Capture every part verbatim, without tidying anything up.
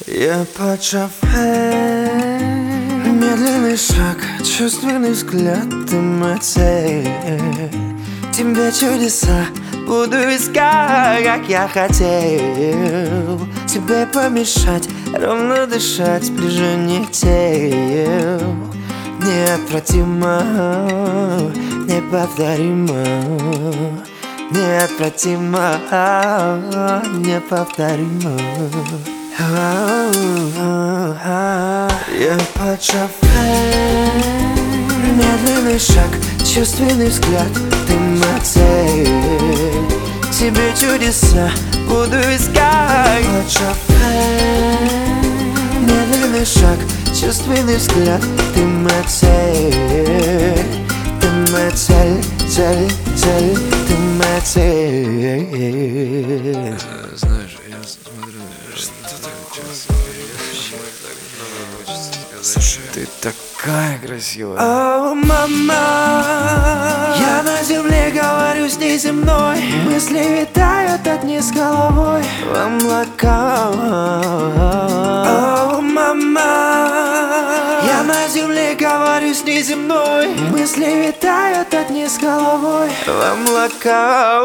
Я под шофе. Медленный шаг, чувственный взгляд, ты моя цель. Тебе чудеса буду искать, как я хотел. Тебе помешать, ровно дышать, ближе не тел. Неотвратимо, неповторимо, неотвратимо, неповторимо. Я под шофе. Медленный шаг, чувственный взгляд, ты моя цель. Тебе чудеса буду искать под шофе. Медленный шаг, чувственный взгляд, ты моя цель. Ты моя цель, цель, цель, ты моя цель. Знаешь, я смотрю, что такое? Слушай, ты такая красивая. О, мама, я на земле говорю с неземной. Мысли витают от низ головой в облака. О, мама, я на земле говорю с неземной. Мысли витают от низ головой в облака.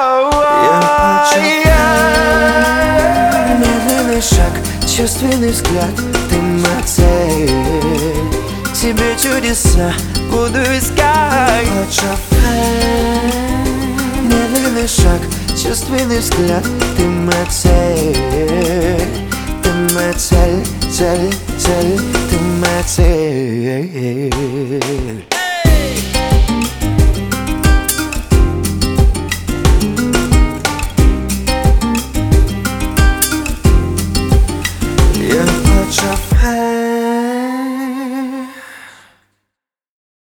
Медленный шаг, чувственный взгляд, ты моя цель. Тебе чудеса буду искать под шофе. Медленный шаг, чувственный взгляд, ты моя цель. Ты моя цель, цель, цель, ты моя цель.